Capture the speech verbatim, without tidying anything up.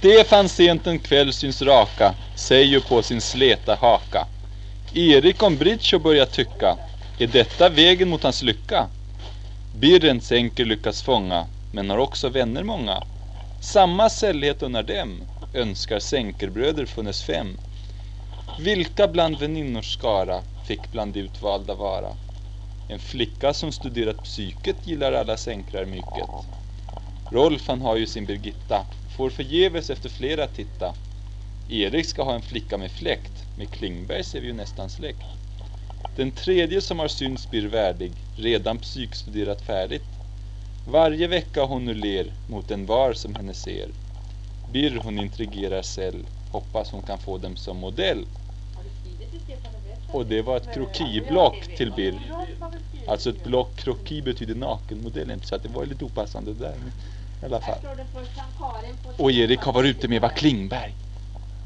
Stefan sent en kväll syns raka, säger på sin sleta haka. Erik om bridge och börjar tycka, är detta vägen mot hans lycka? Birren sänker lyckas fånga, men har också vänner många. Samma sällhet unnar dem, önskar sänkerbröder funnes fem. Vilka bland väninnors skara fick bland utvalda vara? En flicka som studerat psyket gillar alla sänkrar mycket. Rolf han har ju sin Birgitta, får förgäves efter flera titta. Erik ska ha en flicka med fläkt, med Klingberg ser vi ju nästan släkt. Den tredje som har syns blir värdig, redan psykstuderat färdigt. Varje vecka hon nu ler mot en var som henne ser. Birr hon intrigerar säll, hoppas hon kan få dem som modell. Och det var ett krokiblock till Birr. Alltså ett block kroki betyder nakenmodellen, så att det var lite opassande där. I alla fall. Och Erik har varit ute med Eva Klingberg.